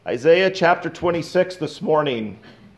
Isaiah chapter 26 this morning.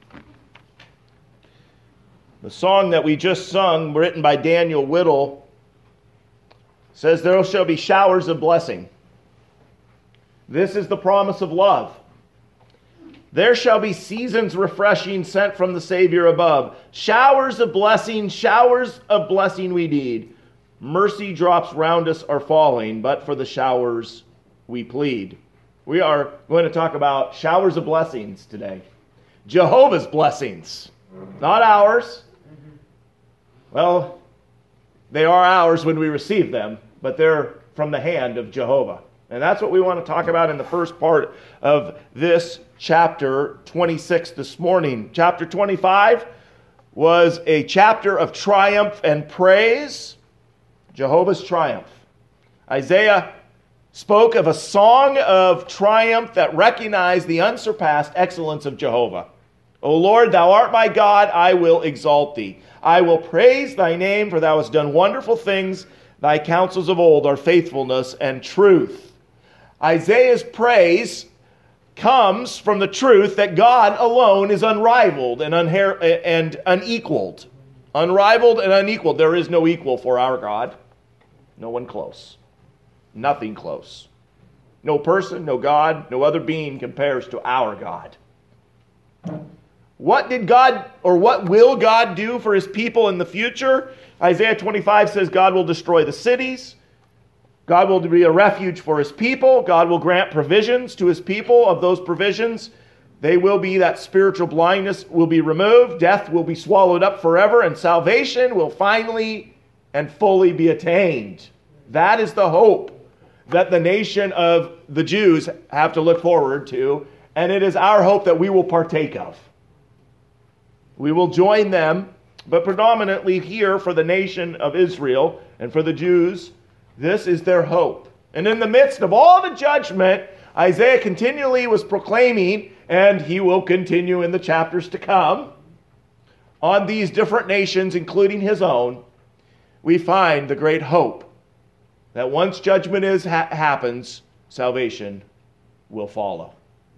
The song that we just sung, written by Daniel Whittle, says, "There shall be showers of blessing." This is the promise of love. There shall be seasons refreshing sent from the Savior above. Showers of blessing we need. Mercy drops round us are falling, but for the showers we plead. We are going to talk about showers of blessings today. Jehovah's blessings, not ours. Well, they are ours when we receive them, but they're from the hand of Jehovah. And that's what we want to talk about in the first part of this chapter 26 this morning. Chapter 25 was a chapter of triumph and praise. Jehovah's triumph. Isaiah spoke of a song of triumph that recognized the unsurpassed excellence of Jehovah. O Lord, thou art my God, I will exalt thee. I will praise thy name, for thou hast done wonderful things. Thy counsels of old are faithfulness and truth. Isaiah's praise comes from the truth that God alone is unrivaled and unequaled. Unrivaled and unequaled. There is no equal for our God. No one close. Nothing close. No person, no God, no other being compares to our God. What will God do for his people in the future? Isaiah 25 says God will destroy the cities. God will be a refuge for his people. God will grant provisions to his people. Of those provisions, they will be that spiritual blindness will be removed. Death will be swallowed up forever, and salvation will finally and fully be attained. That is the hope that the nation of the Jews have to look forward to, and it is our hope that we will partake of. We will join them, but predominantly here for the nation of Israel and for the Jews, this is their hope. And in the midst of all the judgment, Isaiah continually was proclaiming, and he will continue in the chapters to come, on these different nations, including his own, we find the great hope that once judgment happens, salvation will follow.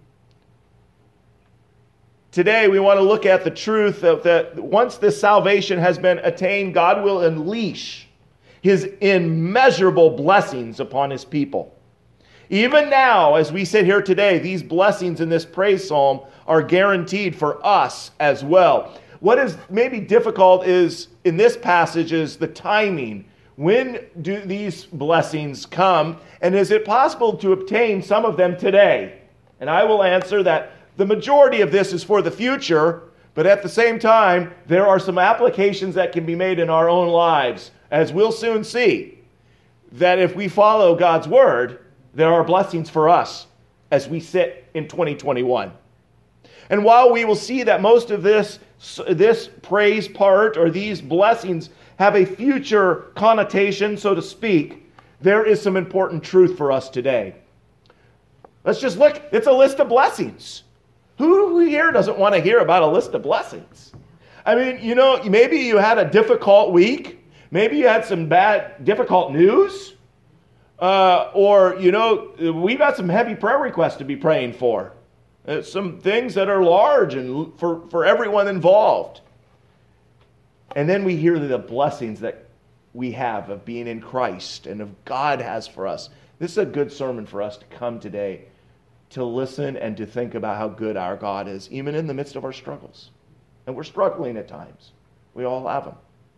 Today we want to look at the truth that once this salvation has been attained, God will unleash his immeasurable blessings upon his people. Even now, as we sit here today, these blessings in this praise psalm are guaranteed for us as well. What is maybe difficult is in this passage is the timing. When do these blessings come? And is it possible to obtain some of them today? And I will answer that the majority of this is for the future, but at the same time, there are some applications that can be made in our own lives, as we'll soon see, that if we follow God's word, there are blessings for us as we sit in 2021. And while we will see that most of this praise part or these blessings have a future connotation, so to speak, there is some important truth for us today. Let's just look. It's a list of blessings. Who here doesn't want to hear about a list of blessings? I mean, maybe you had a difficult week. Maybe you had some difficult news. We've got some heavy prayer requests to be praying for. Some things that are large and for everyone involved. And then we hear the blessings that we have of being in Christ and of God has for us. This is a good sermon for us to come today to listen and to think about how good our God is, even in the midst of our struggles. And we're struggling at times. We all have them.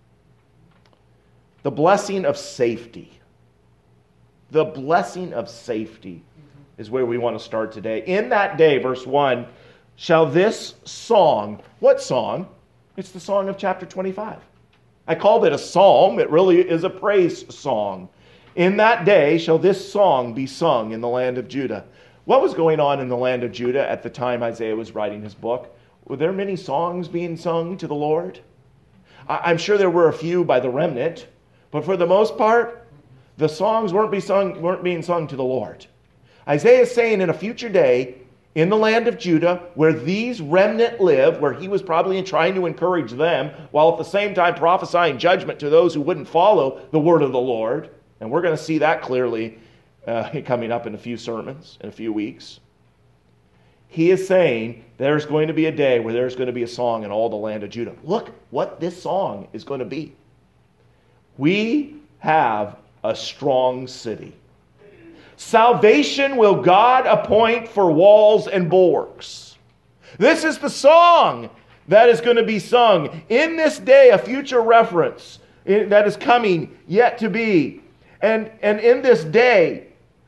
The blessing of safety. The blessing of safety is where we want to start today. In that day, verse 1, shall this song, what song? It's the song of chapter 25. I called it a psalm. It really is a praise song. In that day shall this song be sung in the land of Judah. What was going on in the land of Judah at the time Isaiah was writing his book? Were there many songs being sung to the Lord? I'm sure there were a few by the remnant, but for the most part, the songs weren't being sung to the Lord. Isaiah is saying in a future day, in the land of Judah, where these remnant live, where he was probably trying to encourage them, while at the same time prophesying judgment to those who wouldn't follow the word of the Lord. And we're going to see that clearly coming up in a few sermons in a few weeks. he is saying there's going to be a day where there's going to be a song in all the land of Judah. Look what this song is going to be. We have a strong city. Salvation will God appoint for walls and bulwarks. This is the song that is going to be sung in this day, a future reference that is coming yet to be. And in this day,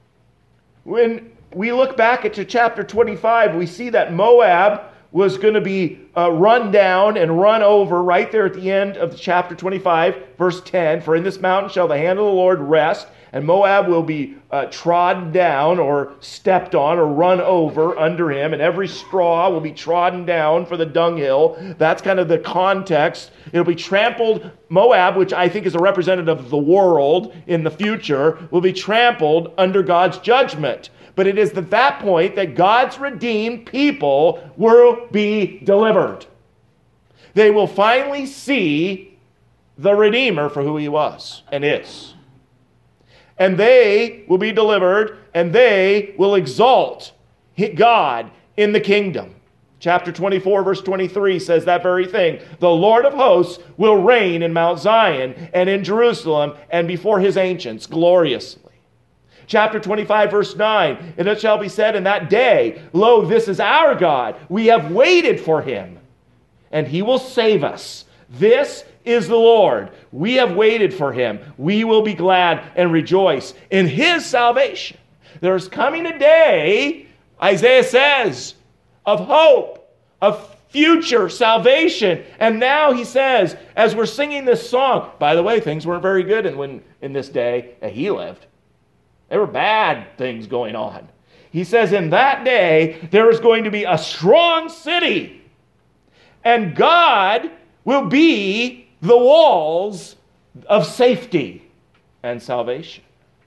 when we look back into chapter 25, we see that Moab was going to be run down and run over right there at the end of chapter 25, verse 10. For in this mountain shall the hand of the Lord rest, and Moab will be trodden down or stepped on or run over under him, and every straw will be trodden down for the dunghill. That's kind of the context. It'll be trampled. Moab, which I think is a representative of the world in the future, will be trampled under God's judgment. But it is at that point that God's redeemed people will be delivered. They will finally see the Redeemer for who he was and is. And they will be delivered, and they will exalt God in the kingdom. Chapter 24, verse 23 says that very thing. The Lord of hosts will reign in Mount Zion and in Jerusalem and before his ancients gloriously. Chapter 25, verse 9, and it shall be said in that day, lo, this is our God. We have waited for him, and he will save us. This is the Lord. We have waited for him. We will be glad and rejoice in his salvation. There's coming a day, Isaiah says, of hope, of future salvation. And now he says, as we're singing this song, by the way, things weren't very good in this day that he lived. There were bad things going on. He says, in that day, there is going to be a strong city, and God will be the walls of safety and salvation.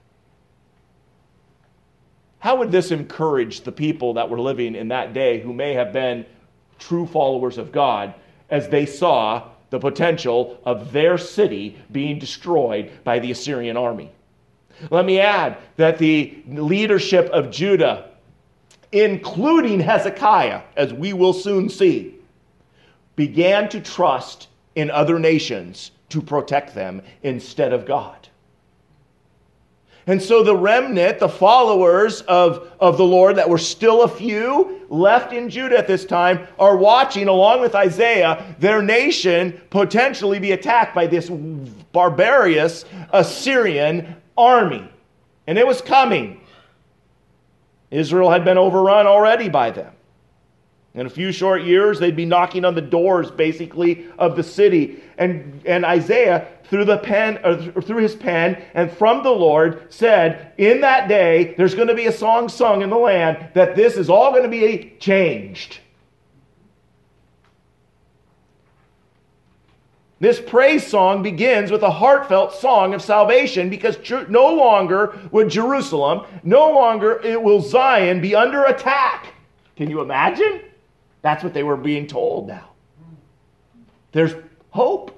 How would this encourage the people that were living in that day who may have been true followers of God as they saw the potential of their city being destroyed by the Assyrian army? Let me add that the leadership of Judah, including Hezekiah, as we will soon see, began to trust in other nations to protect them instead of God. And so the remnant, the followers of the Lord that were still a few left in Judah at this time, are watching, along with Isaiah, their nation potentially be attacked by this barbarous Assyrian army. And it was coming. Israel had been overrun already by them. In a few short years, they'd be knocking on the doors, basically, of the city. And Isaiah, through his pen and from the Lord, said, in that day, there's going to be a song sung in the land that this is all going to be changed. This praise song begins with a heartfelt song of salvation, because no longer would Jerusalem, no longer will Zion be under attack. Can you imagine? That's what they were being told now. There's hope.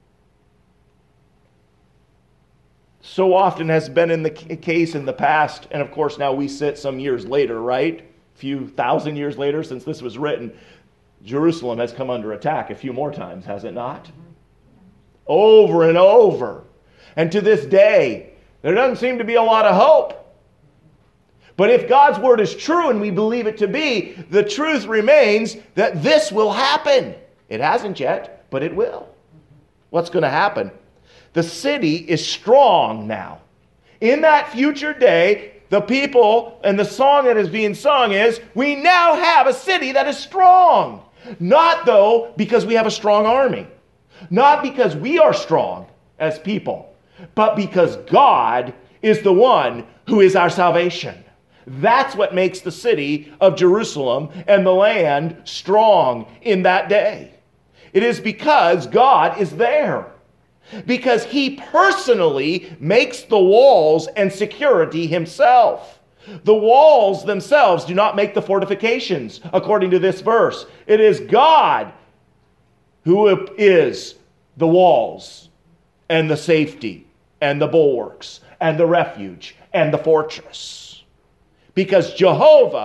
So often has been in the case in the past, and of course now we sit some years later, right? A few thousand years later since this was written, Jerusalem has come under attack a few more times, has it not? Over and over. And to this day, there doesn't seem to be a lot of hope. But if God's word is true and we believe it to be, the truth remains that this will happen. It hasn't yet, but it will. What's going to happen? The city is strong now. In that future day, the people and the song that is being sung is, we now have a city that is strong. Not, though, because we have a strong army. Not because we are strong as people, but because God is the one who is our salvation. That's what makes the city of Jerusalem and the land strong in that day. It is because God is there. Because he personally makes the walls and security himself. The walls themselves do not make the fortifications, according to this verse. It is God who is the walls and the safety and the bulwarks and the refuge and the fortress. Because Jehovah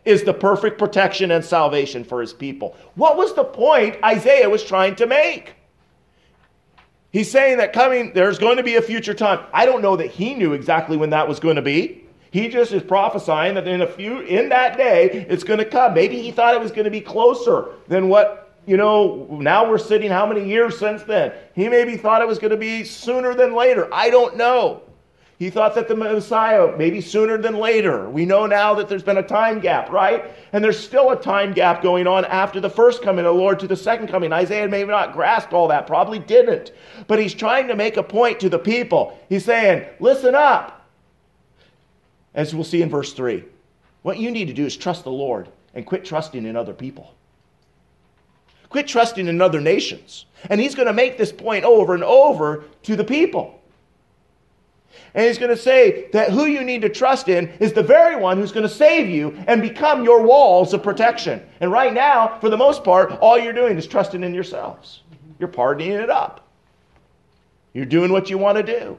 is the perfect protection and salvation for his people. What was the point Isaiah was trying to make? He's saying that there's going to be a future time. I don't know that he knew exactly when that was going to be. He just is prophesying that in that day, it's going to come. Maybe he thought it was going to be closer than what, now we're sitting how many years since then? He maybe thought it was going to be sooner than later. I don't know. He thought that the Messiah maybe sooner than later. We know now that there's been a time gap, right? And there's still a time gap going on after the first coming of the Lord to the second coming. Isaiah may not grasp all that, probably didn't. But he's trying to make a point to the people. He's saying, listen up. As we'll see in verse 3, what you need to do is trust the Lord and quit trusting in other people. Quit trusting in other nations. And he's going to make this point over and over to the people. And he's going to say that who you need to trust in is the very one who's going to save you and become your walls of protection. And right now, for the most part, all you're doing is trusting in yourselves. You're partying it up. You're doing what you want to do.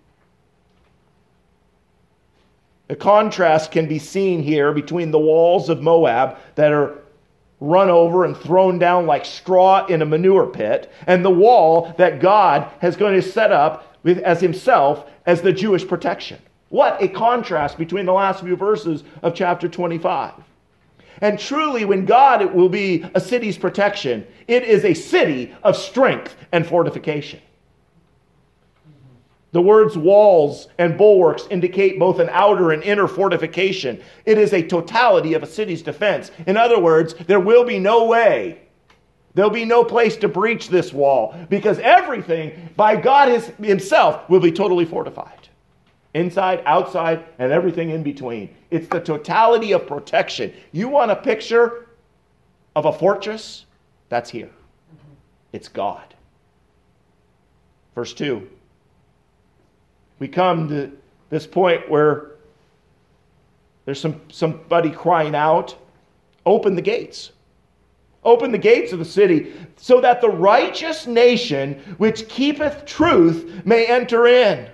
The contrast can be seen here between the walls of Moab that are run over and thrown down like straw in a manure pit, and the wall that God has going to set up as himself as the Jewish protection. What a contrast between the last few verses of chapter 25. And truly, when God will be a city's protection, it is a city of strength and fortification. The words walls and bulwarks indicate both an outer and inner fortification. It is a totality of a city's defense. In other words, there will be no way, there'll be no place to breach this wall, because everything by God himself will be totally fortified. Inside, outside, and everything in between. It's the totality of protection. You want a picture of a fortress? That's here. It's God. Verse 2. We come to this point where there's somebody crying out, open the gates. Open the gates of the city, so that the righteous nation which keepeth truth may enter in.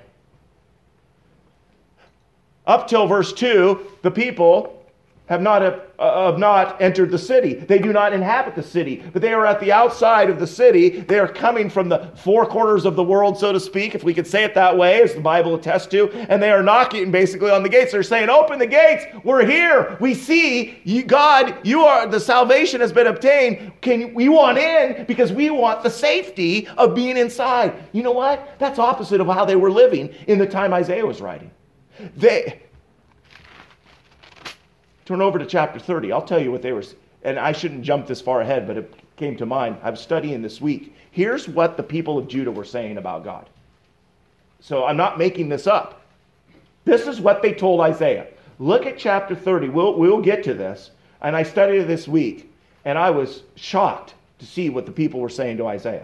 Up till verse 2, the people have not entered the city. They do not inhabit the city, but they are at the outside of the city. They are coming from the four corners of the world, so to speak, if we could say it that way, as the Bible attests to, and they are knocking basically on the gates. They're saying, open the gates. We're here. We see you, God, the salvation has been obtained. We want in because we want the safety of being inside. You know what? That's opposite of how they were living in the time Isaiah was writing. Turn over to chapter 30. I'll tell you what they were, and I shouldn't jump this far ahead, but it came to mind. I was studying this week. Here's what the people of Judah were saying about God. So I'm not making this up. This is what they told Isaiah. Look at chapter 30. We'll get to this. And I studied it this week, and I was shocked to see what the people were saying to Isaiah.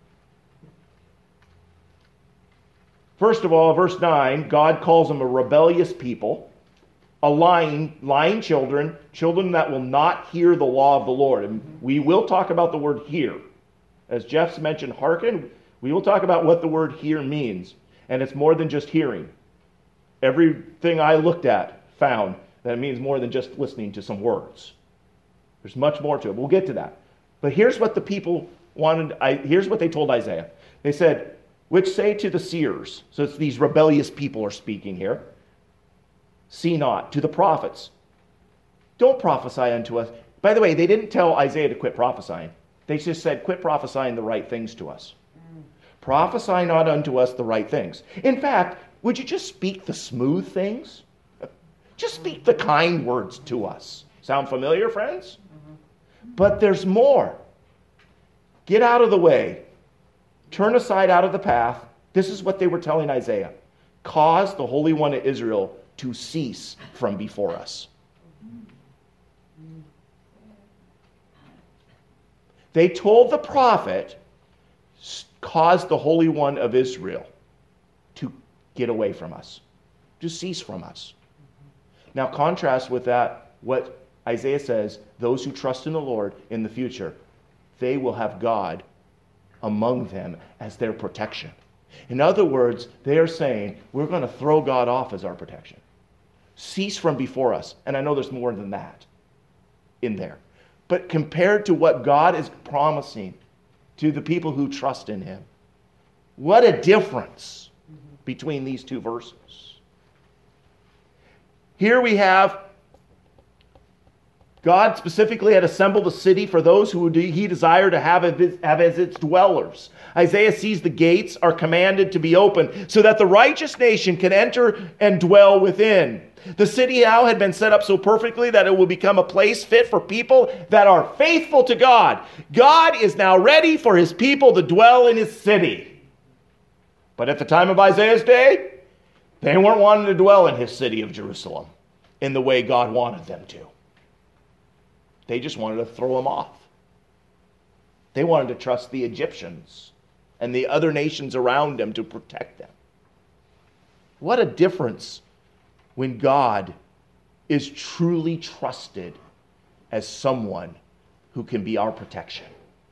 First of all, verse 9, God calls them a rebellious people. A lying children that will not hear the law of the Lord. And we will talk about the word hear. As Jeff's mentioned, hearken, we will talk about what the word hear means. And it's more than just hearing. Everything I looked at found that it means more than just listening to some words. There's much more to it. We'll get to that. But here's what the people wanted. Here's what they told Isaiah. They said, which say to the seers. So it's these rebellious people are speaking here. See not, to the prophets. Don't prophesy unto us. By the way, they didn't tell Isaiah to quit prophesying. They just said, quit prophesying the right things to us. Prophesy not unto us the right things. In fact, would you just speak the smooth things? Just speak the kind words to us. Sound familiar, friends? But there's more. Get out of the way. Turn aside out of the path. This is what they were telling Isaiah. Cause the Holy One of Israel to cease from before us. They told the prophet, cause the Holy One of Israel to get away from us, to cease from us. Now contrast with that what Isaiah says, those who trust in the Lord in the future, they will have God among them as their protection. In other words, they are saying, we're going to throw God off as our protection. Cease from before us. And I know there's more than that. in there. But compared to what God is promising to the people who trust in him, what a difference between these two verses. Here we have God specifically had assembled a city for those who he desired to have as its dwellers. Isaiah sees the gates are commanded to be opened so that the righteous nation can enter and dwell within. The city now had been set up so perfectly that it will become a place fit for people that are faithful to God. God is now ready for his people to dwell in his city. But at the time of Isaiah's day, they weren't wanting to dwell in his city of Jerusalem in the way God wanted them to. They just wanted to throw him off. They wanted to trust the Egyptians and the other nations around them to protect them. What a difference when God is truly trusted as someone who can be our protection.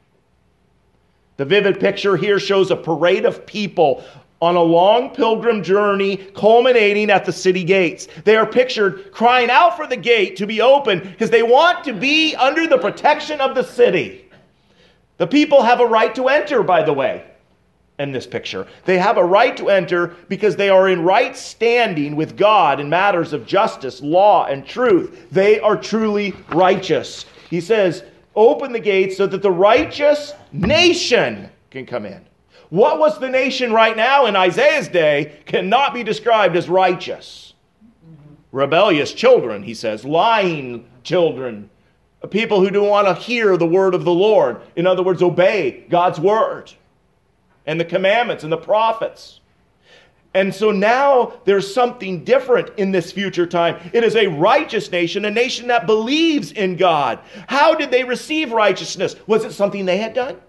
The vivid picture here shows a parade of people on a long pilgrim journey culminating at the city gates. They are pictured crying out for the gate to be open because they want to be under the protection of the city. The people have a right to enter, by the way, in this picture. They have a right to enter because they are in right standing with God in matters of justice, law, and truth. They are truly righteous. He says, open the gates so that the righteous nation can come in. What was the nation right now in Isaiah's day cannot be described as righteous. Rebellious children, he says, lying children, people who don't want to hear the word of the Lord. In other words, obey God's word and the commandments and the prophets. And so now there's something different in this future time. It is a righteous nation, a nation that believes in God. How did they receive righteousness? Was it something they had done?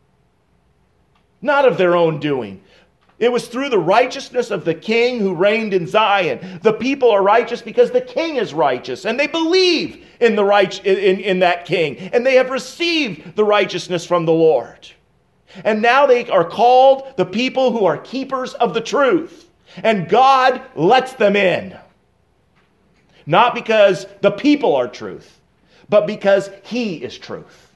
Not of their own doing. It was through the righteousness of the king who reigned in Zion. The people are righteous because the king is righteous, and they believe in in that king, and they have received the righteousness from the Lord. And now they are called the people who are keepers of the truth, and God lets them in. Not because the people are truth, but because he is truth.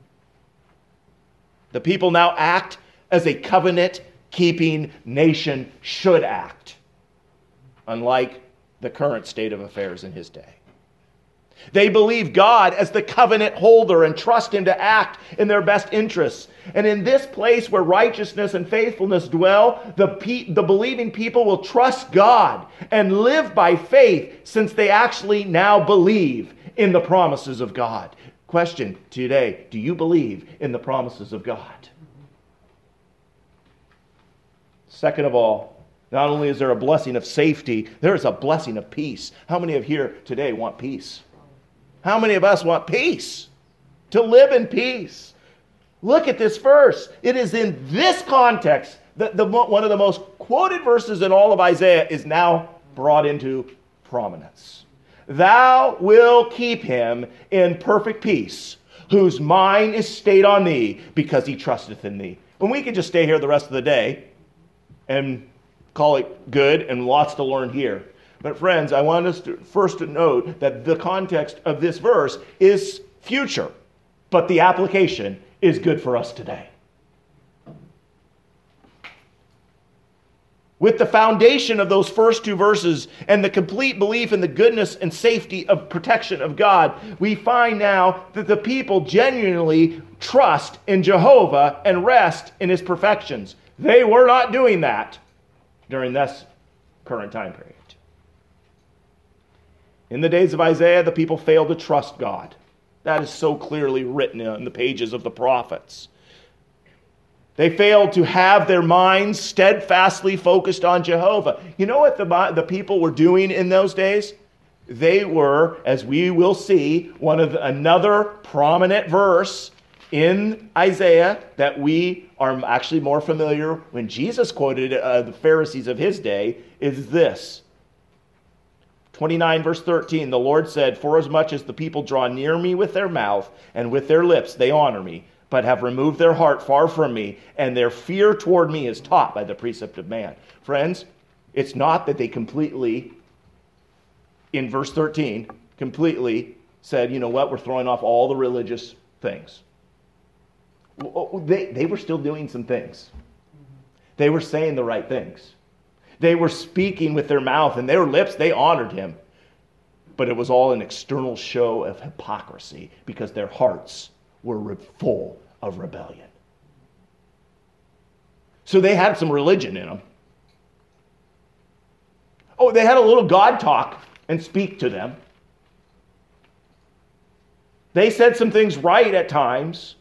The people now act as a covenant-keeping nation should act, unlike the current state of affairs in his day. They believe God as the covenant holder and trust him to act in their best interests. And in this place where righteousness and faithfulness dwell, the believing people will trust God and live by faith since they actually now believe in the promises of God. Question today, do you believe in the promises of God? Second of all, not only is there a blessing of safety, there is a blessing of peace. How many of here today want peace? How many of us want peace? To live in peace. Look at this verse. It is in this context that one of the most quoted verses in all of Isaiah is now brought into prominence. Thou wilt keep him in perfect peace, whose mind is stayed on thee, because he trusteth in thee. And we could just stay here the rest of the day and call it good, and lots to learn here. But friends, I want us to first note that the context of this verse is future, but the application is good for us today. With the foundation of those first two verses and the complete belief in the goodness and safety of protection of God, we find now that the people genuinely trust in Jehovah and rest in his perfections. They were not doing that during this current time period. In the days of Isaiah, the people failed to trust God. That is so clearly written in the pages of the prophets. They failed to have their minds steadfastly focused on Jehovah. You know what the people were doing in those days? They were, as we will see, another prominent verse in Isaiah that we are actually more familiar when Jesus quoted the Pharisees of his day is this. 29 verse 13, the Lord said, "Forasmuch as the people draw near me with their mouth and with their lips they honor me, but have removed their heart far from me, and their fear toward me is taught by the precept of man." Friends, it's not that they completely, in verse 13, completely said, you know what, we're throwing off all the religious things. They were still doing some things. They were saying the right things. They were speaking with their mouth and their lips, they honored him. But it was all an external show of hypocrisy because their hearts were full of rebellion. So they had some religion in them. Oh, they had a little God talk and speak to them. They said some things right at times,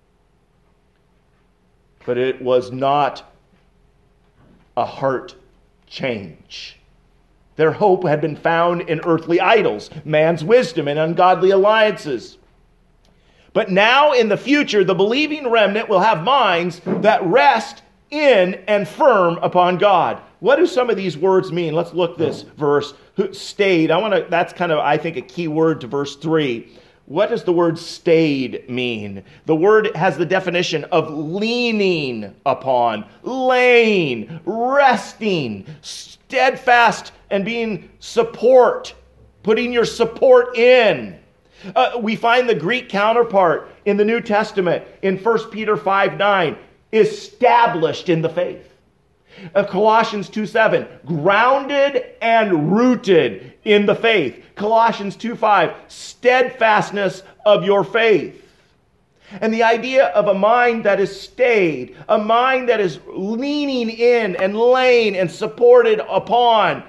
but it was not a heart change. Their hope had been found in earthly idols, man's wisdom, and ungodly alliances. But now in the future, the believing remnant will have minds that rest in and firm upon God. What do some of these words mean? Let's look this verse. Stayed. That's kind of, I think, a key word to verse 3. What does the word stayed mean? The word has the definition of leaning upon, laying, resting, steadfast, and being support, putting your support in. We find the Greek counterpart in the New Testament in 1 Peter 5:9, established in the faith. Colossians 2:7, grounded and rooted in the faith. Colossians 2:5, steadfastness of your faith. And the idea of a mind that is stayed, a mind that is leaning in and laying and supported upon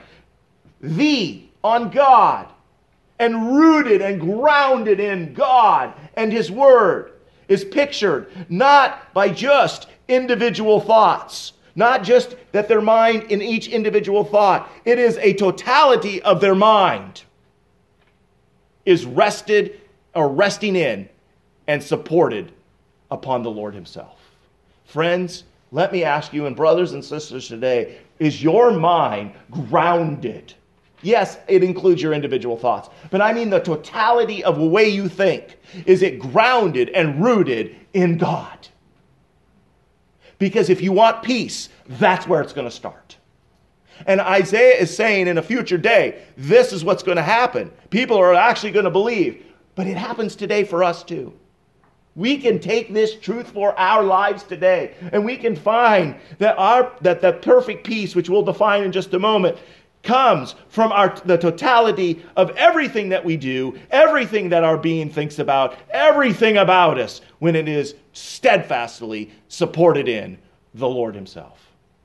on God, and rooted and grounded in God and His Word, is pictured not by just individual thoughts, not just that their mind in each individual thought. It is a totality of their mind is rested or resting in and supported upon the Lord Himself. Friends, let me ask you, and brothers and sisters today, is your mind grounded? Yes, it includes your individual thoughts, but I mean the totality of the way you think. Is it grounded and rooted in God? Because if you want peace, that's where it's going to start. And Isaiah is saying in a future day, this is what's going to happen. People are actually going to believe, but it happens today for us too. We can take this truth for our lives today, and we can find that the perfect peace, which we'll define in just a moment, comes from the totality of everything that we do, everything that our being thinks about, everything about us, when it is steadfastly supported in the Lord Himself.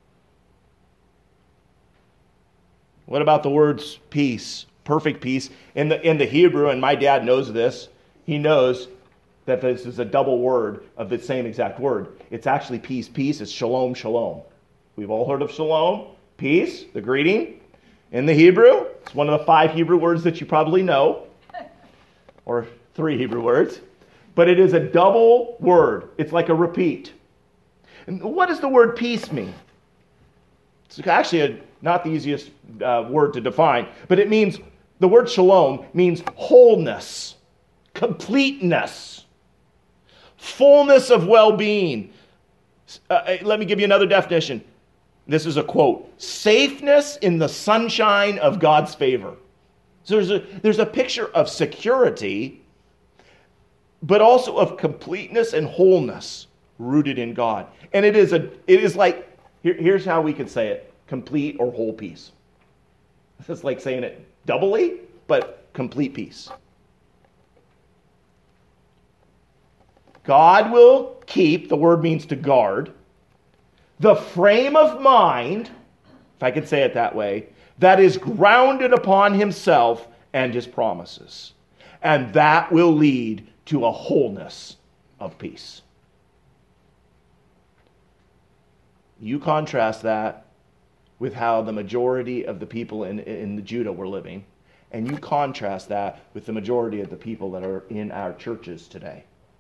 What about the words peace, perfect peace? In the Hebrew, and my dad knows this, he knows that this is a double word of the same exact word. It's actually peace. Peace is shalom, shalom. We've all heard of shalom, peace, the greeting. In the Hebrew, it's one of the 5 Hebrew words that you probably know, or 3 Hebrew words, but it is a double word. It's like a repeat. And what does the word peace mean? It's actually not the easiest word to define, but it means, the word shalom means wholeness, completeness, fullness of well-being. Let me give you another definition. This is a quote. Safeness in the sunshine of God's favor. So there's a picture of security, but also of completeness and wholeness rooted in God. And it is like, here's how we could say it, complete or whole peace. It's like saying it doubly, but complete peace. God will keep, the word means to guard, the frame of mind, if I could say it that way, that is grounded upon Himself and His promises. And that will lead to a wholeness of peace. You contrast that with how the majority of the people in Judah were living, and you contrast that with the majority of the people that are in our churches today.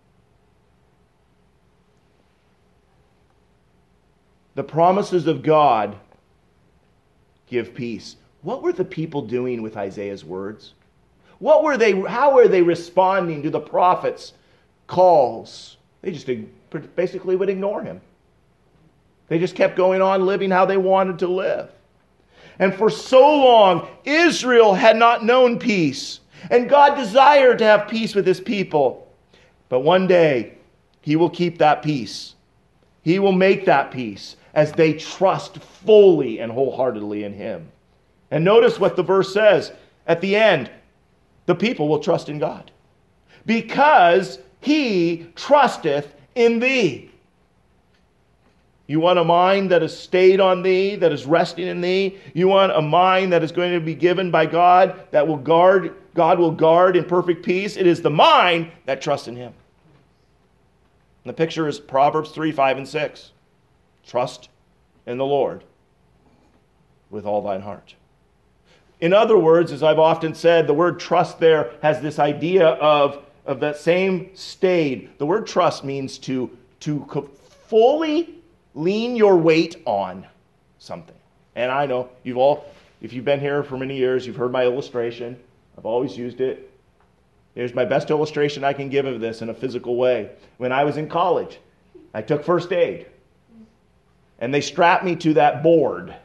The promises of God give peace. What were the people doing with Isaiah's words? How were they responding to the prophet's calls? They just basically would ignore him. They just kept going on living how they wanted to live. And for so long, Israel had not known peace. And God desired to have peace with his people. But one day, he will keep that peace. He will make that peace as they trust fully and wholeheartedly in him. And notice what the verse says at the end. The people will trust in God, because he trusteth in thee. You want a mind that is stayed on thee, that is resting in thee? You want a mind that is going to be given by God, that will guard, God will guard in perfect peace? It is the mind that trusts in him. And the picture is Proverbs 3, 5, and 6. Trust in the Lord with all thine heart. In other words, as I've often said, the word trust there has this idea of that same stayed. The word trust means to fully lean your weight on something. And I know if you've been here for many years, you've heard my illustration. I've always used it. Here's my best illustration I can give of this in a physical way. When I was in college, I took first aid. And they strapped me to that board,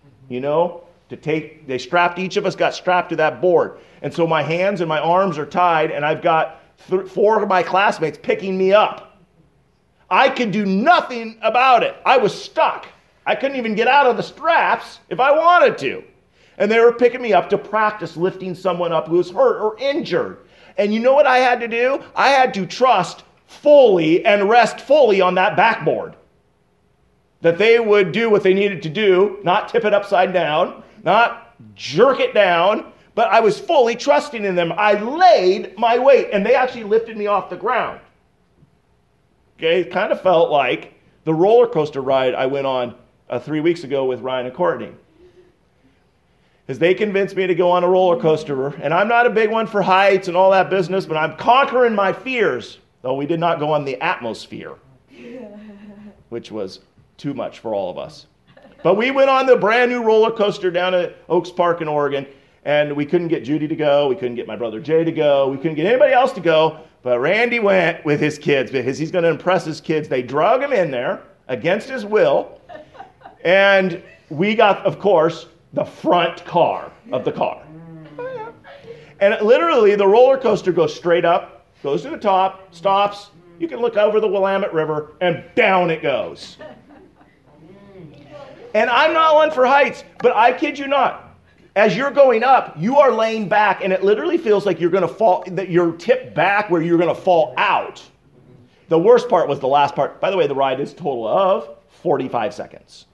each of us got strapped to that board. And so my hands and my arms are tied, and I've got 4 of my classmates picking me up. I could do nothing about it. I was stuck. I couldn't even get out of the straps if I wanted to. And they were picking me up to practice lifting someone up who was hurt or injured. And you know what I had to do? I had to trust fully and rest fully on that backboard. That they would do what they needed to do, not tip it upside down, not jerk it down, but I was fully trusting in them. I laid my weight, and they actually lifted me off the ground. Okay, it kind of felt like the roller coaster ride I went on 3 weeks ago with Ryan and Courtney. As they convinced me to go on a roller coaster, and I'm not a big one for heights and all that business, but I'm conquering my fears, though we did not go on the atmosphere, which was too much for all of us. But we went on the brand new roller coaster down at Oaks Park in Oregon, and we couldn't get Judy to go, we couldn't get my brother Jay to go, we couldn't get anybody else to go, but Randy went with his kids because he's going to impress his kids. They drug him in there against his will, and we got, of course, the front car of the car. And literally, the roller coaster goes straight up, goes to the top, stops, you can look over the Willamette River, and down it goes. And I'm not one for heights, but I kid you not. As you're going up, you are laying back, and it literally feels like you're going to fall, that you're tipped back where you're going to fall out. The worst part was the last part. By the way, the ride is a total of 45 seconds.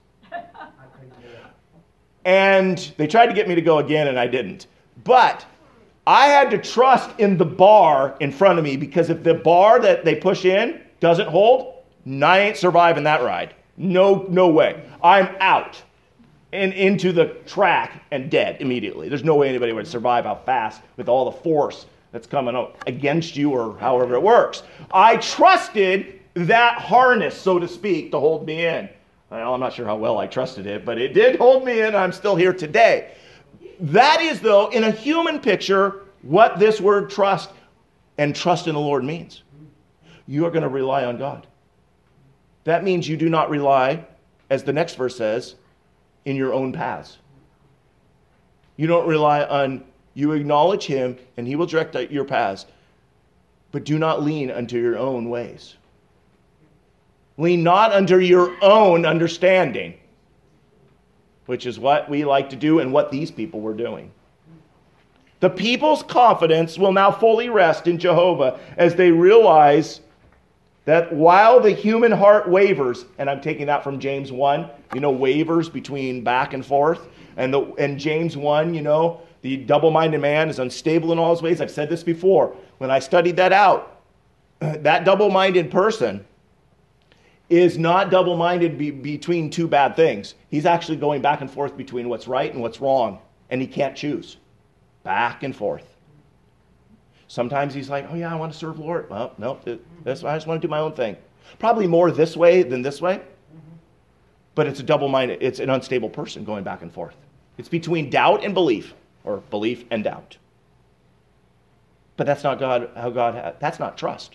And they tried to get me to go again, and I didn't. But I had to trust in the bar in front of me, because if the bar that they push in doesn't hold, I ain't surviving that ride. No way. I'm out and into the track and dead immediately. There's no way anybody would survive how fast with all the force that's coming up against you or however it works. I trusted that harness, so to speak, to hold me in. Well, I'm not sure how well I trusted it, but it did hold me in. I'm still here today. That is, though, in a human picture, what this word trust and trust in the Lord means. You are going to rely on God. That means you do not rely, as the next verse says, in your own paths. You don't rely on, you acknowledge him and he will direct your paths, but do not lean unto your own ways. Lean not unto your own understanding, which is what we like to do and what these people were doing. The people's confidence will now fully rest in Jehovah as they realize that while the human heart wavers, and I'm taking that from James 1, wavers between back and forth, and James 1, the double-minded man is unstable in all his ways. I've said this before. When I studied that out, that double-minded person is not double-minded between two bad things. He's actually going back and forth between what's right and what's wrong, and he can't choose. Back and forth. Sometimes he's like, oh yeah, I want to serve the Lord. Well, no, I just want to do my own thing. Probably more this way than this way. But it's a double-minded, it's an unstable person going back and forth. It's between doubt and belief, or belief and doubt. But that's not that's not trust.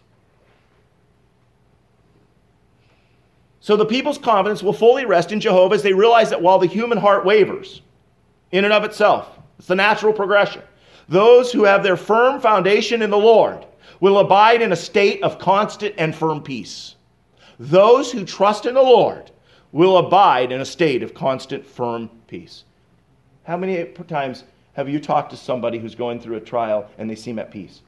So the people's confidence will fully rest in Jehovah as they realize that while the human heart wavers in and of itself, it's the natural progression. Those who have their firm foundation in the Lord will abide in a state of constant and firm peace. Those who trust in the Lord will abide in a state of constant, firm peace. How many times have you talked to somebody who's going through a trial and they seem at peace?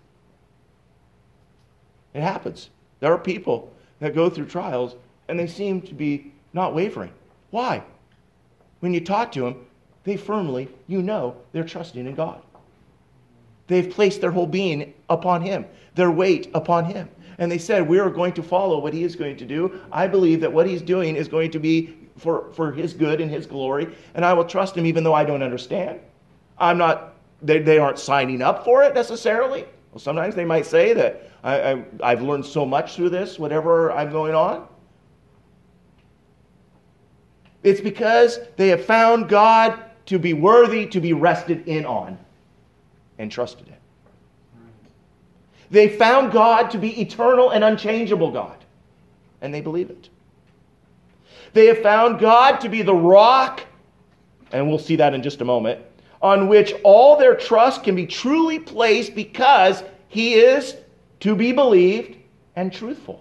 It happens. There are people that go through trials and they seem to be not wavering. Why? When you talk to them, they firmly, they're trusting in God. They've placed their whole being upon Him, their weight upon Him. And they said, we are going to follow what He is going to do. I believe that what He's doing is going to be for His good and His glory, and I will trust Him even though I don't understand. They aren't signing up for it necessarily. Well, sometimes they might say that I've learned so much through this, whatever I'm going on. It's because they have found God to be worthy to be rested in on and trusted in. They found God to be eternal and unchangeable God, and they believe it. They have found God to be the rock, and we'll see that in just a moment, on which all their trust can be truly placed because He is to be believed and truthful.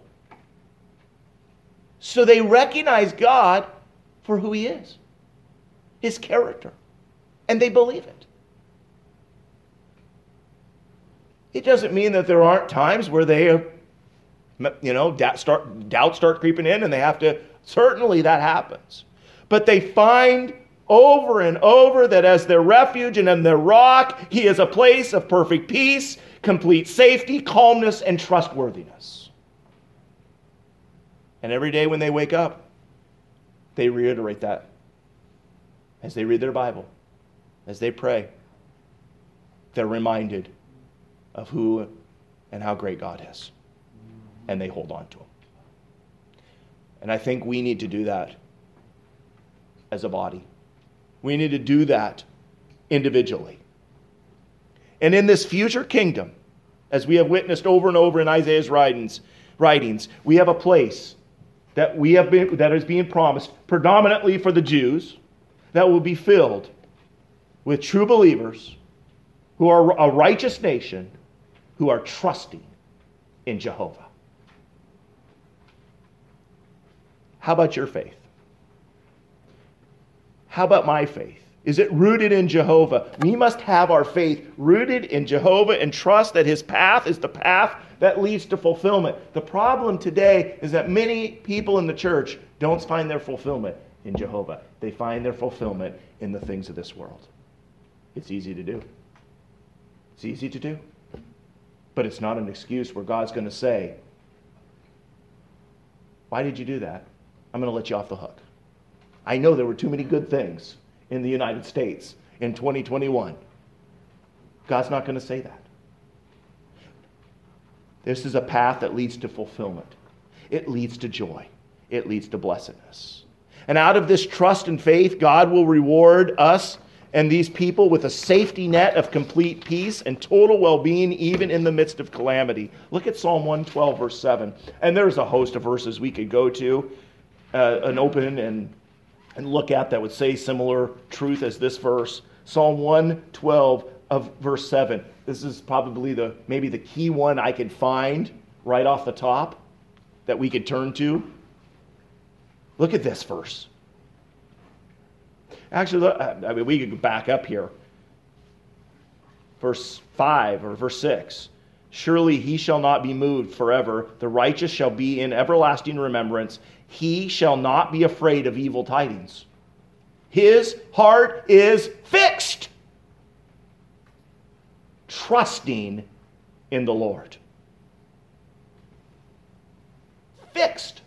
So they recognize God for who He is, His character, and they believe it. It doesn't mean that there aren't times where they, doubts start creeping in and they have to, certainly that happens. But they find over and over that as their refuge and in their rock, He is a place of perfect peace, complete safety, calmness, and trustworthiness. And every day when they wake up, they reiterate that as they read their Bible, as they pray. They're reminded of who and how great God is. And they hold on to Him. And I think we need to do that as a body. We need to do that individually. And in this future kingdom, as we have witnessed over and over in Isaiah's writings, we have a place that is being promised predominantly for the Jews that will be filled with true believers who are a righteous nation who are trusting in Jehovah. How about your faith? How about my faith? Is it rooted in Jehovah? We must have our faith rooted in Jehovah and trust that His path is the path that leads to fulfillment. The problem today is that many people in the church don't find their fulfillment in Jehovah. They find their fulfillment in the things of this world. It's easy to do. It's easy to do. But it's not an excuse where God's going to say, why did you do that? I'm going to let you off the hook. I know there were too many good things in the United States in 2021. God's not going to say that. This is a path that leads to fulfillment. It leads to joy. It leads to blessedness. And out of this trust and faith, God will reward us and these people with a safety net of complete peace and total well-being even in the midst of calamity. Look at Psalm 112, verse 7. And there's a host of verses we could go to and open and look at that would say similar truth as this verse. Psalm 112 of verse 7. This is probably maybe the key one I could find right off the top that we could turn to. Look at this verse. Actually, we could back up here. Verse 5 or verse 6. Surely He shall not be moved forever. The righteous shall be in everlasting remembrance. He shall not be afraid of evil tidings. His heart is fixed, trusting in the Lord. Fixed.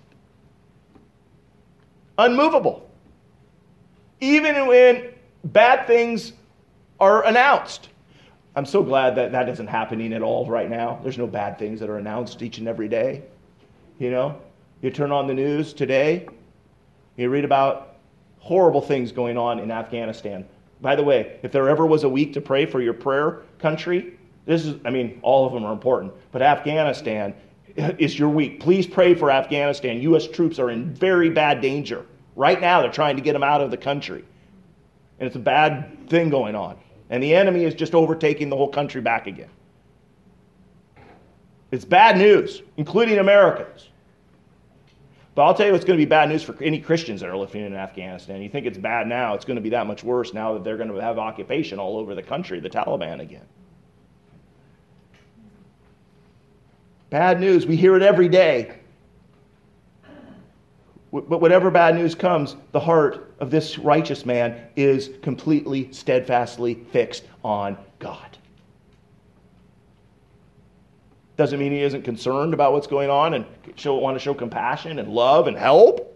Unmovable. Even when bad things are announced. I'm so glad that isn't happening at all right now. There's no bad things that are announced each and every day. You turn on the news today, you read about horrible things going on in Afghanistan. By the way, if there ever was a week to pray for your prayer country, all of them are important, but Afghanistan is your week. Please pray for Afghanistan. U.S. troops are in very bad danger. Right now, they're trying to get them out of the country. And it's a bad thing going on. And the enemy is just overtaking the whole country back again. It's bad news, including Americans. But I'll tell you what's going to be bad news for any Christians that are living in Afghanistan. You think it's bad now, it's going to be that much worse now that they're going to have occupation all over the country, the Taliban again. Bad news, we hear it every day. But whatever bad news comes, the heart of this righteous man is completely, steadfastly fixed on God. Doesn't mean he isn't concerned about what's going on and want to show compassion and love and help.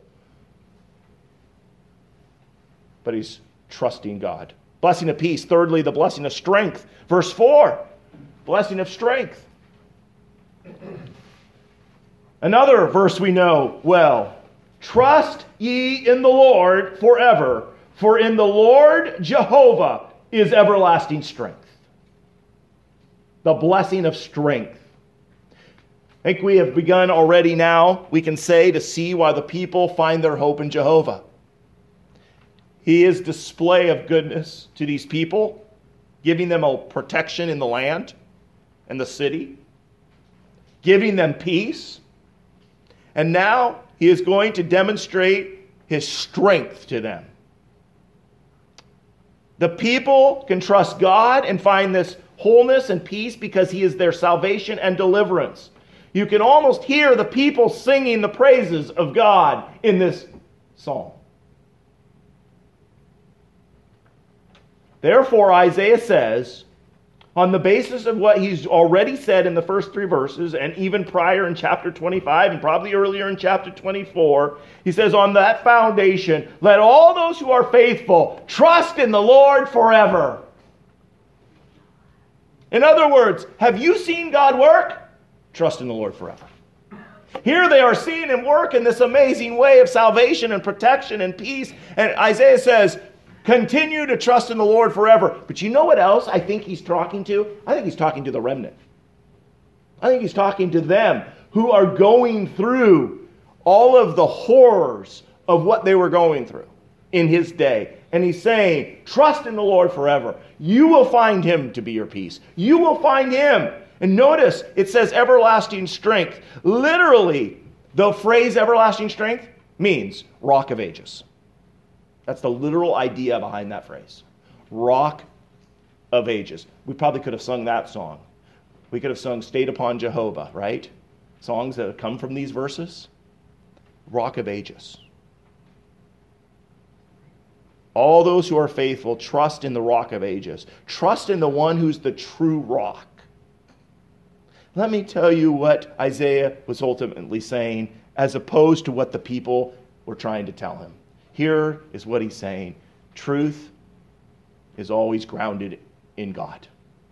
But he's trusting God. Blessing of peace. Thirdly, the blessing of strength. Verse 4. Blessing of strength. Another verse we know well. Trust ye in the Lord forever, for in the Lord Jehovah is everlasting strength. The blessing of strength. I think we have begun already now, we can say, to see why the people find their hope in Jehovah. He is display of goodness to these people, giving them a protection in the land and the city, giving them peace. And now he is going to demonstrate his strength to them. The people can trust God and find this wholeness and peace because he is their salvation and deliverance. You can almost hear the people singing the praises of God in this psalm. Therefore, Isaiah says, on the basis of what he's already said in the first 3 verses, and even prior in chapter 25, and probably earlier in chapter 24, he says, on that foundation, let all those who are faithful trust in the Lord forever. In other words, have you seen God work? Trust in the Lord forever. Here they are seeing him work in this amazing way of salvation and protection and peace. And Isaiah says, continue to trust in the Lord forever. But you know what else I think he's talking to? I think he's talking to the remnant. I think he's talking to them who are going through all of the horrors of what they were going through in his day. And he's saying, trust in the Lord forever. You will find him to be your peace. You will find him. And notice, it says everlasting strength. Literally, the phrase everlasting strength means rock of ages. That's the literal idea behind that phrase. Rock of ages. We probably could have sung that song. We could have sung Stayed Upon Jehovah, right? Songs that have come from these verses. Rock of ages. All those who are faithful trust in the rock of ages. Trust in the one who's the true rock. Let me tell you what Isaiah was ultimately saying as opposed to what the people were trying to tell him. Here is what he's saying. Truth is always grounded in God.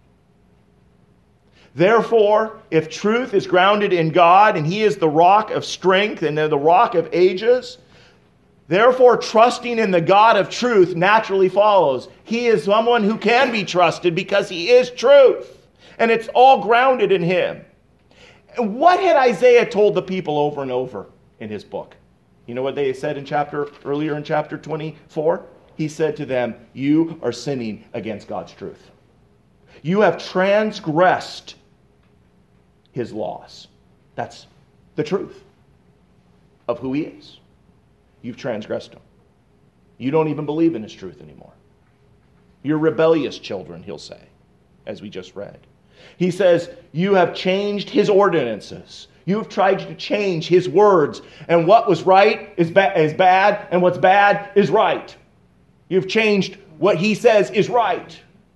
Therefore, if truth is grounded in God and he is the rock of strength and the rock of ages, therefore trusting in the God of truth naturally follows. He is someone who can be trusted because he is truth. And it's all grounded in him. And what had Isaiah told the people over and over in his book? You know what they said earlier in chapter 24? He said to them, you are sinning against God's truth. You have transgressed his laws. That's the truth of who he is. You've transgressed him. You don't even believe in his truth anymore. You're rebellious children, he'll say, as we just read. He says, you have changed his ordinances. You have tried to change his words. And what was right is bad, and what's bad is right. You've changed what he says is right.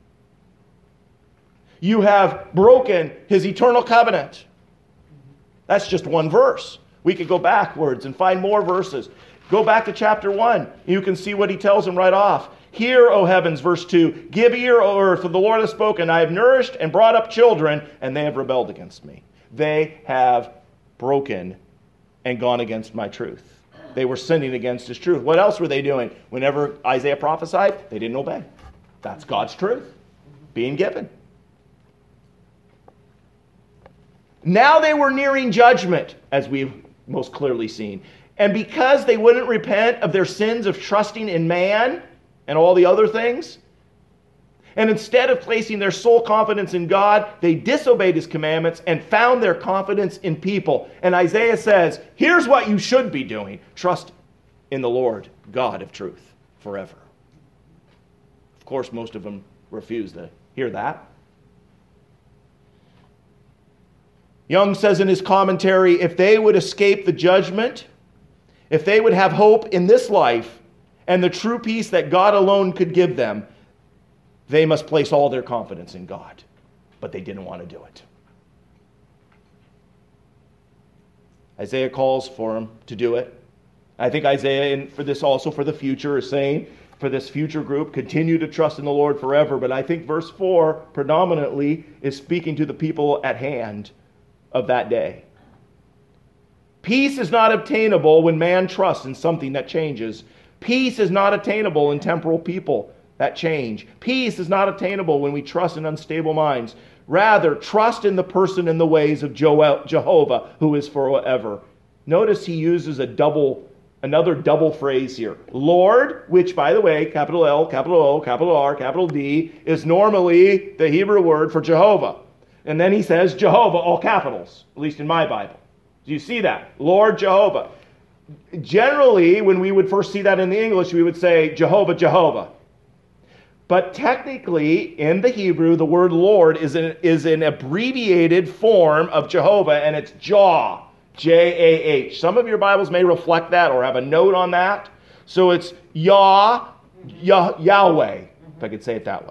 You have broken his eternal covenant. That's just one verse. We could go backwards and find more verses. Go back to chapter 1. You can see what he tells them right off. Hear, O heavens, verse 2, give ear, O earth, for the Lord has spoken. I have nourished and brought up children, and they have rebelled against me. They have broken and gone against my truth. They were sinning against his truth. What else were they doing? Whenever Isaiah prophesied, they didn't obey. That's God's truth being given. Now they were nearing judgment, as we've most clearly seen. And because they wouldn't repent of their sins of trusting in man and all the other things, And instead of placing their sole confidence in God, they disobeyed his commandments and found their confidence in people. And Isaiah says, here's what you should be doing. Trust in the Lord, God of truth, forever. Of course, most of them refuse to hear that. Young says in his commentary, if they would escape the judgment, if they would have hope in this life and the true peace that God alone could give them, they must place all their confidence in God. But they didn't want to do it. Isaiah calls for them to do it. I think Isaiah, and for this also for the future, is saying for this future group, continue to trust in the Lord forever. But I think verse 4 predominantly is speaking to the people at hand of that day. Peace is not obtainable when man trusts in something that changes. Peace is not attainable in temporal people that change. Peace is not attainable when we trust in unstable minds. Rather, trust in the person and the ways of Jehovah, who is forever. Notice he uses another double phrase here. Lord, which, by the way, capital L, capital O, capital R, capital D, is normally the Hebrew word for Jehovah. And then he says Jehovah, all capitals, at least in my Bible. Do you see that? Lord Jehovah. Generally, when we would first see that in the English, we would say Jehovah, Jehovah. But technically, in the Hebrew, the word Lord is an abbreviated form of Jehovah, and it's Jah, J-A-H. Some of your Bibles may reflect that or have a note on that. So it's Yahweh, if I could say it that way.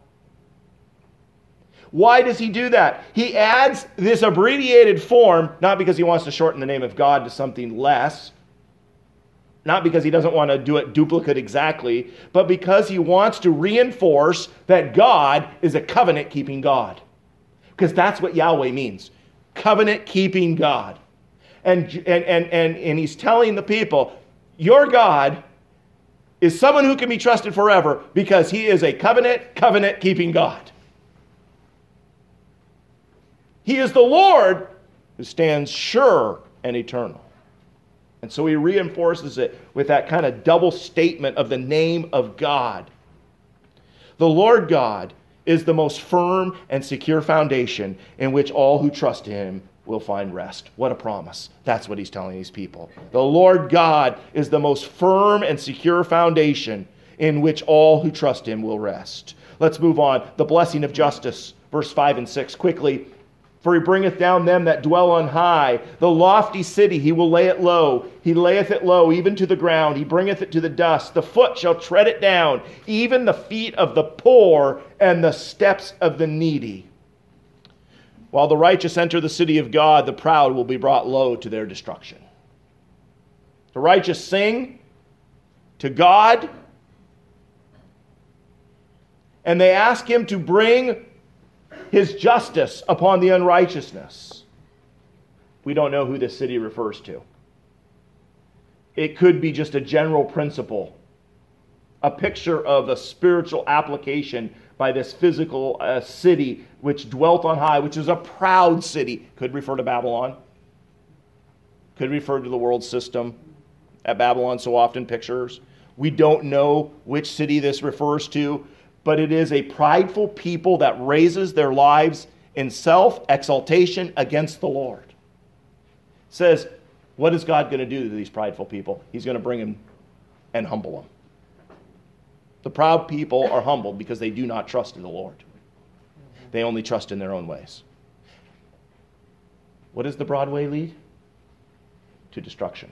Why does he do that? He adds this abbreviated form, not because he wants to shorten the name of God to something less, not because he doesn't want to do it duplicate exactly, but because he wants to reinforce that God is a covenant-keeping God. Because that's what Yahweh means. Covenant-keeping God. And he's telling the people, your God is someone who can be trusted forever because he is a covenant-keeping God. He is the Lord who stands sure and eternal. And so he reinforces it with that kind of double statement of the name of God. The Lord God is the most firm and secure foundation in which all who trust in him will find rest. What a promise. That's what he's telling these people. The Lord God is the most firm and secure foundation in which all who trust him will rest. Let's move on. The blessing of justice, verse 5 and 6, quickly. For he bringeth down them that dwell on high. The lofty city, he will lay it low. He layeth it low, even to the ground. He bringeth it to the dust. The foot shall tread it down, even the feet of the poor and the steps of the needy. While the righteous enter the city of God, the proud will be brought low to their destruction. The righteous sing to God, and they ask him to bring his justice upon the unrighteousness. We don't know who this city refers to. It could be just a general principle, a picture of a spiritual application by this physical city which dwelt on high, which is a proud city. Could refer to Babylon. Could refer to the world system at Babylon so often pictures. We don't know which city this refers to, but it is a prideful people that raises their lives in self-exaltation against the Lord. It says, what is God going to do to these prideful people? He's going to bring them and humble them. The proud people are humbled because they do not trust in the Lord. They only trust in their own ways. What does the broad way lead? To destruction.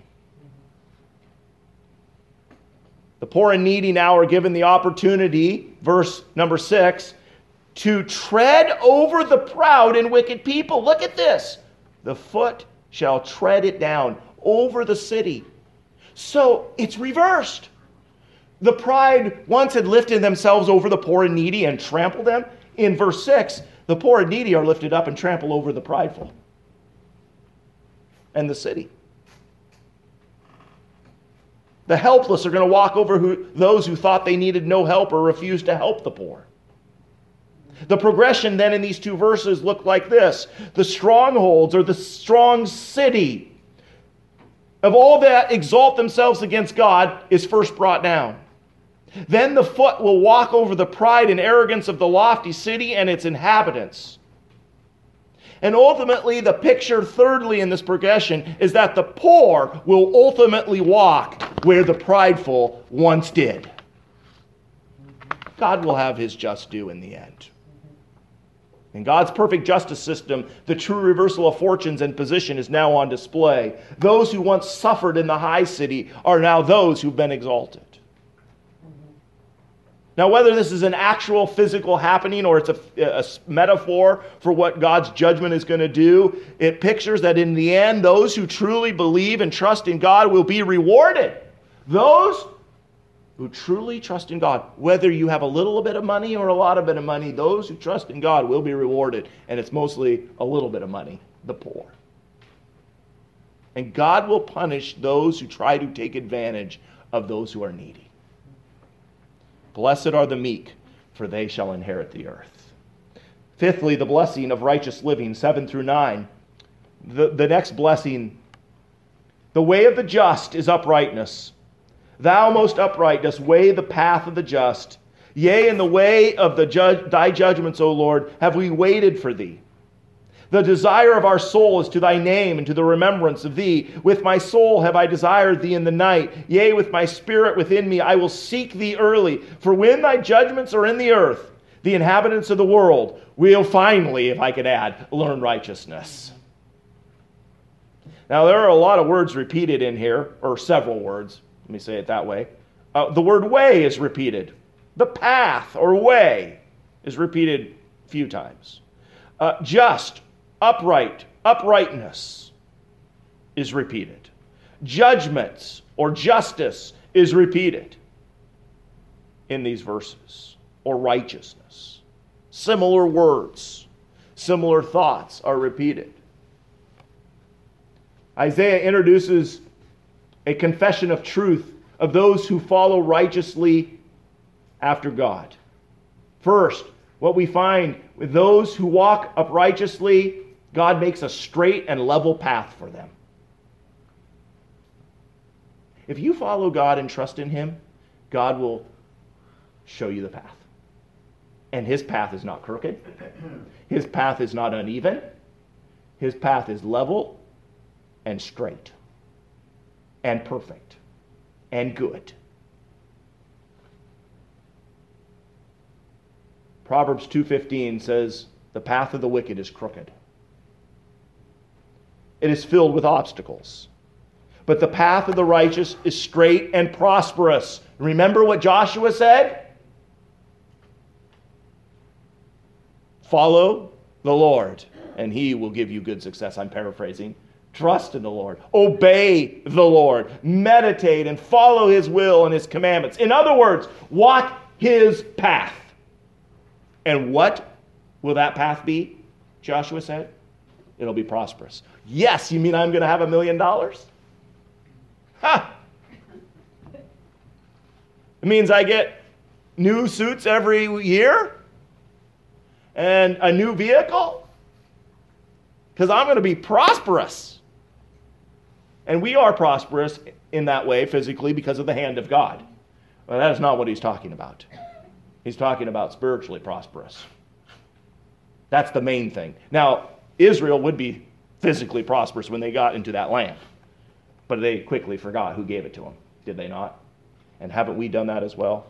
The poor and needy now are given the opportunity, verse number 6, to tread over the proud and wicked people. Look at this. The foot shall tread it down over the city. So it's reversed. The pride once had lifted themselves over the poor and needy and trampled them. In verse 6, the poor and needy are lifted up and trample over the prideful and the city. The helpless are going to walk over those who thought they needed no help or refused to help the poor. The progression then in these two verses look like this. The strongholds, or the strong city of all that exalt themselves against God, is first brought down. Then the foot will walk over the pride and arrogance of the lofty city and its inhabitants. And ultimately, the picture, thirdly, in this progression, is that the poor will ultimately walk where the prideful once did. God will have his just due in the end. In God's perfect justice system, the true reversal of fortunes and position is now on display. Those who once suffered in the high city are now those who've been exalted. Now, whether this is an actual physical happening or it's a metaphor for what God's judgment is going to do, it pictures that in the end, those who truly believe and trust in God will be rewarded. Those who truly trust in God, whether you have a little bit of money or a lot of bit of money, those who trust in God will be rewarded. And it's mostly a little bit of money, the poor. And God will punish those who try to take advantage of those who are needy. Blessed are the meek, for they shall inherit the earth. Fifthly, the blessing of righteous living, 7 through 9. The next blessing, the way of the just is uprightness. Thou, most upright, dost weigh the path of the just. Yea, in the way of thy judgments, O Lord, have we waited for thee. The desire of our soul is to thy name and to the remembrance of thee. With my soul have I desired thee in the night. Yea, with my spirit within me, I will seek thee early. For when thy judgments are in the earth, the inhabitants of the world will finally, if I could add, learn righteousness. Now, there are a lot of words repeated in here, or several words. Let me say it that way. The word way is repeated. The path or way is repeated a few times. Just, upright, uprightness is repeated. Judgments or justice is repeated in these verses, or righteousness. Similar words, similar thoughts are repeated. Isaiah introduces a confession of truth of those who follow righteously after God. First, what we find with those who walk uprighteously, God makes a straight and level path for them. If you follow God and trust in him, God will show you the path. And his path is not crooked. His path is not uneven. His path is level and straight and perfect and good. Proverbs 2:15 says, the path of the wicked is crooked. It is filled with obstacles. But the path of the righteous is straight and prosperous. Remember what Joshua said? Follow the Lord, and he will give you good success. I'm paraphrasing. Trust in the Lord. Obey the Lord. Meditate and follow his will and his commandments. In other words, walk his path. And what will that path be? Joshua said, it'll be prosperous. Yes, you mean I'm going to have $1 million? Ha! It means I get new suits every year and a new vehicle because I'm going to be prosperous. And we are prosperous in that way physically because of the hand of God. Well, that is not what he's talking about. He's talking about spiritually prosperous. That's the main thing. Now, Israel would be physically prosperous when they got into that land. But they quickly forgot who gave it to them. Did they not? And haven't we done that as well?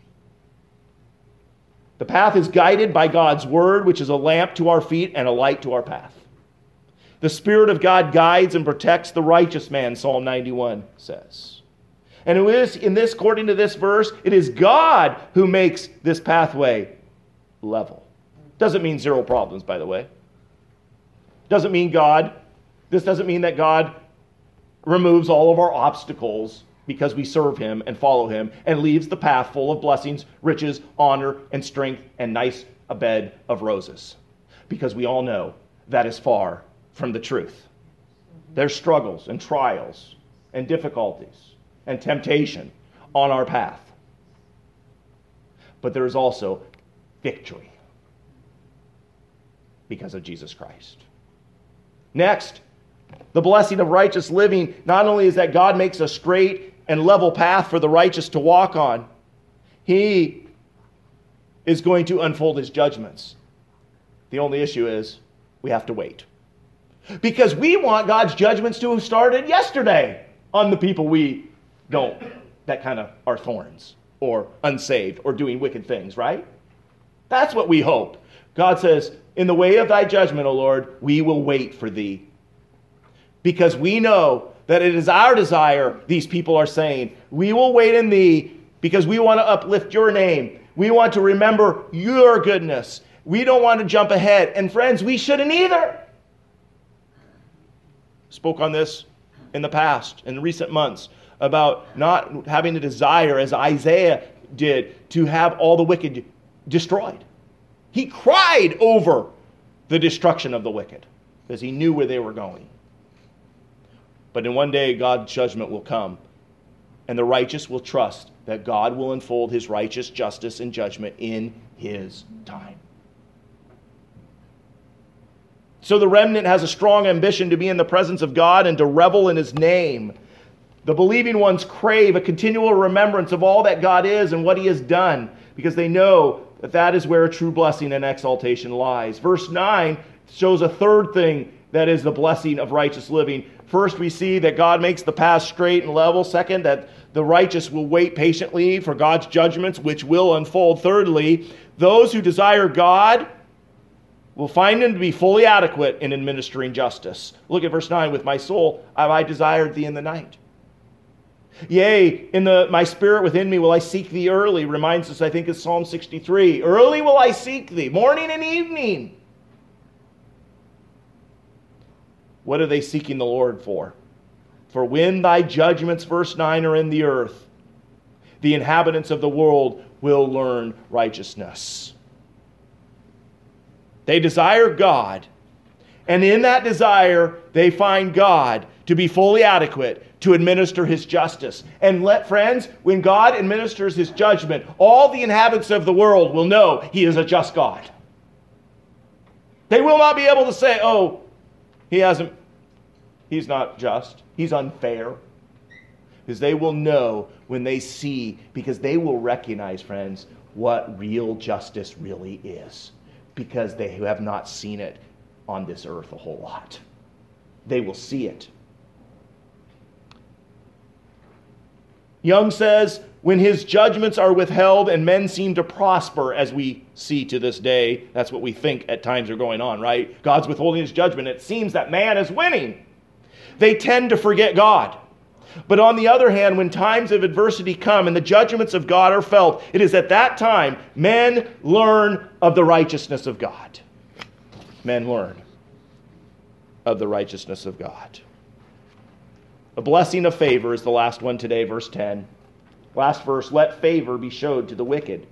The path is guided by God's word, which is a lamp to our feet and a light to our path. The Spirit of God guides and protects the righteous man, Psalm 91 says. And it is, in this, according to this verse, it is God who makes this pathway level. Doesn't mean zero problems, by the way. Doesn't mean this doesn't mean that God removes all of our obstacles because we serve him and follow him and leaves the path full of blessings, riches, honor, and strength, and nice a bed of roses. Because we all know that is far from the truth. There's struggles and trials and difficulties and temptation on our path. But there is also victory because of Jesus Christ. Next, the blessing of righteous living, not only is that God makes a straight and level path for the righteous to walk on, He is going to unfold his judgments. The only issue is we have to wait. Because we want God's judgments to have started yesterday on the people we don't, that kind of are thorns or unsaved or doing wicked things, right? That's what we hope. God says, in the way of thy judgment, O Lord, we will wait for thee. Because we know that it is our desire, these people are saying, we will wait in thee because we want to uplift your name. We want to remember your goodness. We don't want to jump ahead. And friends, we shouldn't either. Spoke on this in the past, in recent months, about not having a desire, as Isaiah did, to have all the wicked destroyed. He cried over the destruction of the wicked because he knew where they were going. But in one day, God's judgment will come, and the righteous will trust that God will unfold his righteous justice and judgment in his time. So the remnant has a strong ambition to be in the presence of God and to revel in his name. The believing ones crave a continual remembrance of all that God is and what he has done, because they know that that is where a true blessing and exaltation lies. Verse 9 shows a third thing that is the blessing of righteous living. First, we see that God makes the path straight and level. Second, that the righteous will wait patiently for God's judgments, which will unfold. Thirdly, those who desire God will find him to be fully adequate in administering justice. Look at verse 9. With my soul have I desired thee in the night. Yea, my spirit within me will I seek thee early. Reminds us, I think, of Psalm 63. Early will I seek thee, morning and evening. What are they seeking the Lord for? For when thy judgments, verse 9, are in the earth, the inhabitants of the world will learn righteousness. They desire God, and in that desire, they find God to be fully adequate to administer his justice. And friends, when God administers his judgment, all the inhabitants of the world will know he is a just God. They will not be able to say, oh, he's not just, he's unfair. Because they will know when they see, because they will recognize, friends, what real justice really is. Because they have not seen it on this earth a whole lot. They will see it. Young says, when his judgments are withheld and men seem to prosper, as we see to this day, that's what we think at times are going on, right? God's withholding his judgment. It seems that man is winning. They tend to forget God. But on the other hand, when times of adversity come and the judgments of God are felt, it is at that time men learn of the righteousness of God. Men learn of the righteousness of God. A blessing of favor is the last one today, verse 10. Last verse, let favor be showed to the wicked.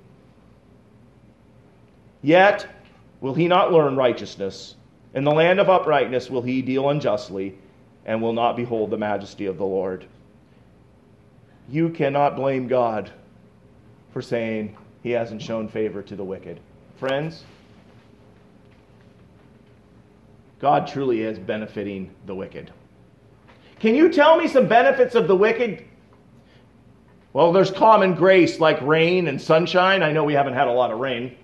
Yet will he not learn righteousness. In the land of uprightness will he deal unjustly, and will not behold the majesty of the Lord. You cannot blame God for saying he hasn't shown favor to the wicked. Friends, God truly is benefiting the wicked. Can you tell me some benefits of the wicked? Well, there's common grace like rain and sunshine. I know we haven't had a lot of rain.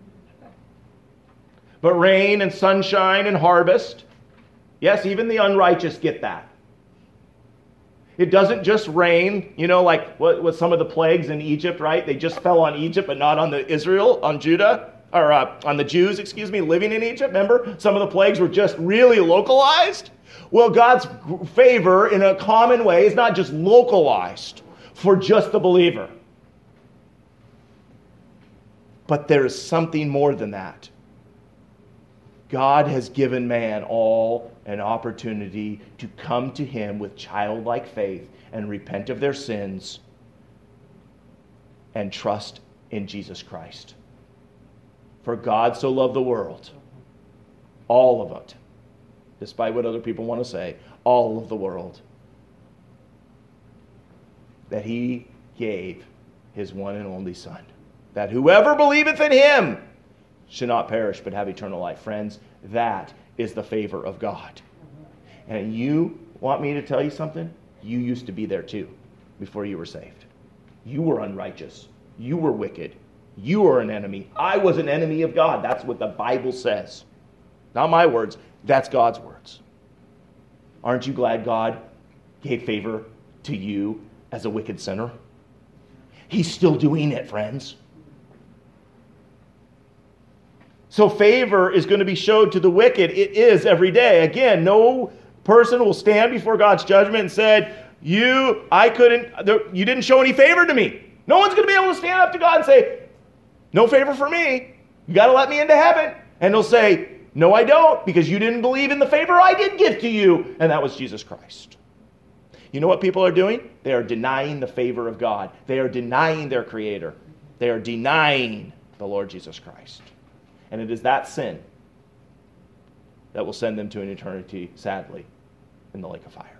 But rain and sunshine and harvest. Yes, even the unrighteous get that. It doesn't just rain, like what some of the plagues in Egypt, right? They just fell on Egypt, but not on on the Jews, living in Egypt. Remember, some of the plagues were just really localized. Well, God's favor in a common way is not just localized for just the believer. But there is something more than that. God has given man all an opportunity to come to him with childlike faith and repent of their sins and trust in Jesus Christ. For God so loved the world, all of it, despite what other people want to say, all of the world, that he gave his one and only Son, that whoever believeth in him should not perish but have eternal life. Friends, that is the favor of God. And you want me to tell you something? You used to be there too before you were saved. You were unrighteous. You were wicked. You were an enemy. I was an enemy of God. That's what the Bible says. Not my words. That's God's words. Aren't you glad God gave favor to you as a wicked sinner? He's still doing it, friends. So favor is going to be showed to the wicked. It is every day. Again, no person will stand before God's judgment and said, you didn't show any favor to me. No one's going to be able to stand up to God and say, no favor for me. You got to let me into heaven. And they'll say, no, I don't, because you didn't believe in the favor I did give to you. And that was Jesus Christ. You know what people are doing? They are denying the favor of God. They are denying their Creator. They are denying the Lord Jesus Christ. And it is that sin that will send them to an eternity, sadly, in the lake of fire.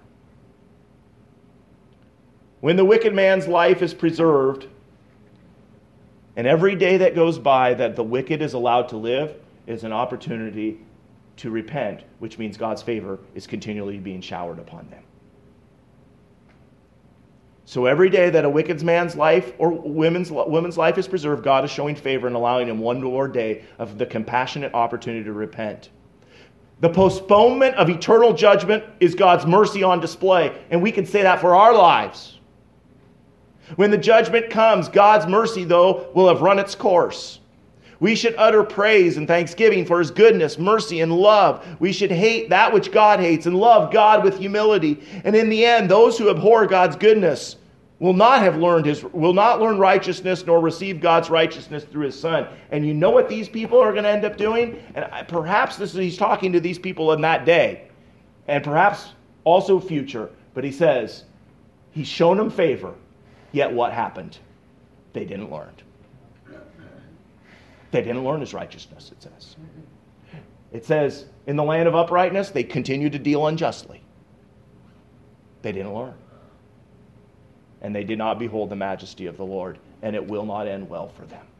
When the wicked man's life is preserved, and every day that goes by that the wicked is allowed to live is an opportunity to repent, which means God's favor is continually being showered upon them. So every day that a wicked man's life or women's life is preserved, God is showing favor and allowing him one more day of the compassionate opportunity to repent. The postponement of eternal judgment is God's mercy on display, and we can say that for our lives. When the judgment comes, God's mercy, though, will have run its course. We should utter praise and thanksgiving for his goodness, mercy, and love. We should hate that which God hates and love God with humility. And in the end, those who abhor God's goodness will not learn righteousness nor receive God's righteousness through his Son. And you know what these people are going to end up doing? And perhaps he's talking to these people in that day, and perhaps also future. But he says, he's shown them favor, yet what happened? They didn't learn. They didn't learn his righteousness, it says. It says, in the land of uprightness, they continued to deal unjustly. They didn't learn. And they did not behold the majesty of the Lord, and it will not end well for them.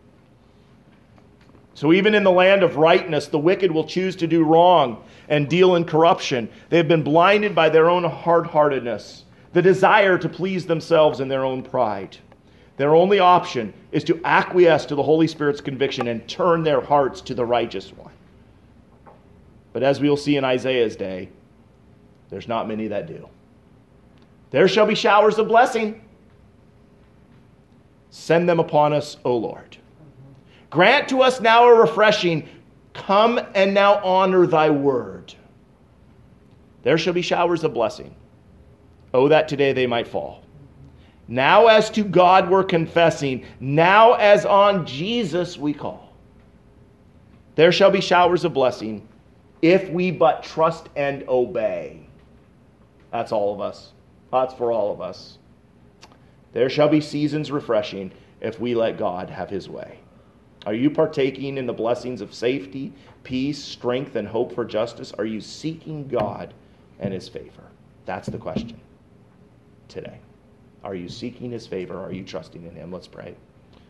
So even in the land of rightness, the wicked will choose to do wrong and deal in corruption. They have been blinded by their own hard-heartedness, the desire to please themselves in their own pride. Their only option is to acquiesce to the Holy Spirit's conviction and turn their hearts to the righteous one. But as we will see in Isaiah's day, there's not many that do. There shall be showers of blessing. Send them upon us, O Lord. Grant to us now a refreshing. Come and now honor thy word. There shall be showers of blessing. Oh, that today they might fall. Now as to God we're confessing. Now as on Jesus we call. There shall be showers of blessing if we but trust and obey. That's all of us. That's for all of us. There shall be seasons refreshing if we let God have his way. Are you partaking in the blessings of safety, peace, strength, and hope for justice? Are you seeking God and his favor? That's the question today. Are you seeking his favor? Are you trusting in him? Let's pray.